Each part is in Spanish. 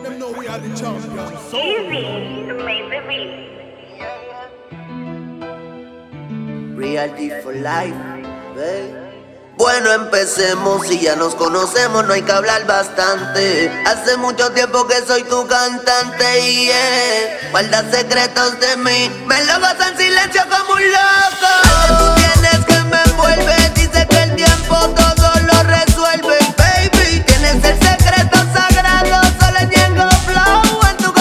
them know we are the champions. So Easy, made the beat. Reality for life, babe. Bueno, empecemos, si ya nos conocemos no hay que hablar bastante. Hace mucho tiempo que soy tu cantante y guarda secretos de mí, me lo gozo en silencio como un loco. Tú tienes que me envuelve, dice que el tiempo todo lo resuelve. Baby, tienes el secreto sagrado, solo tengo flow en tu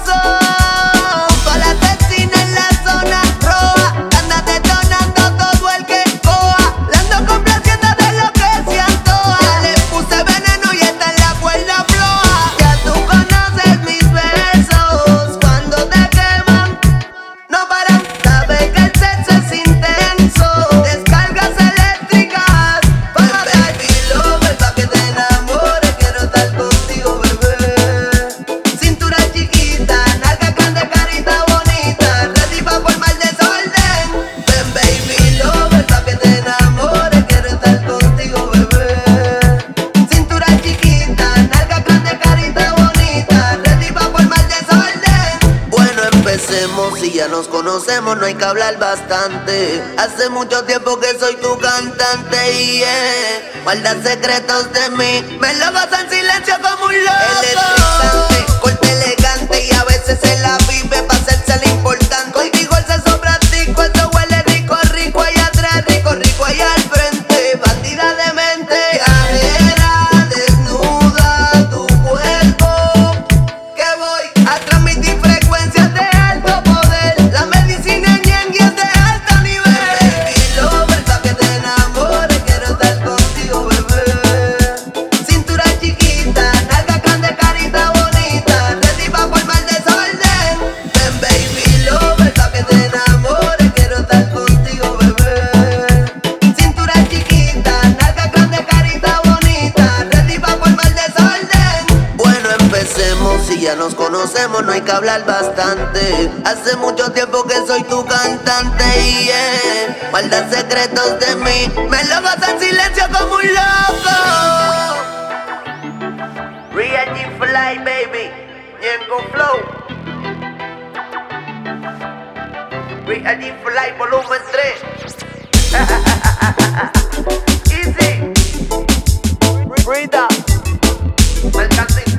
corazón. Con la asesina en la zona roja, anda detonando todo el que coja. La ando complaciendo de lo que se antoja. Ya le puse veneno y está en la cuerda floja. Ya tú conoces mis besos, cuando te queman no paran. Sabes que el sexo es intenso, descargas eléctricas para baby lover, pa' que te enamores. Quiero estar contigo, bebé. Cintura chiquita, nalga grande, carita bonita, ready pa' formar desorden. Ven baby lover, pa' que te enamores. Quiero estar contigo, bebé. Cintura chiquita, nalga grande, carita bonita, ready pa' formar desorden. Bueno, empecemos, si ya nos conocemos no hay que hablar bastante. Hace mucho tiempo que soy tu cantante y guarda secretos de mí, me lo gozo en silencio como un loco. Electrizante, corte elegante y a veces se la vive pa' hacerse lo importante. Contigo el sexo practico, eso huele rico, rico allá atrás, rico, rico allá al frente. Bandida de mente, viajera, desnuda tu cuerpo, que voy a transmitir frecuencias de alto poder. La medicina ñengue es de alto nivel. Baby lover, pa' que te enamores. Quiero estar contigo, bebé. Cintura chiquita, nalga grande, carita bonita, ready pa' formar desorden. Ven baby lover, pa' que te enamores. Quiero estar contigo, bebé. Cintura chiquita, nalga grande, carita bonita, ready pa' formar desorden. Bueno, empecemos, si ya nos conocemos no hay que hablar bastante. Hace mucho tiempo que soy tu cantante y guarda secretos de mí, me lo gozo en silencio como un loco. Real G for life, baby. Ñengo Flow. Real G for life, volumen 3. Easy. Frida. Marcante.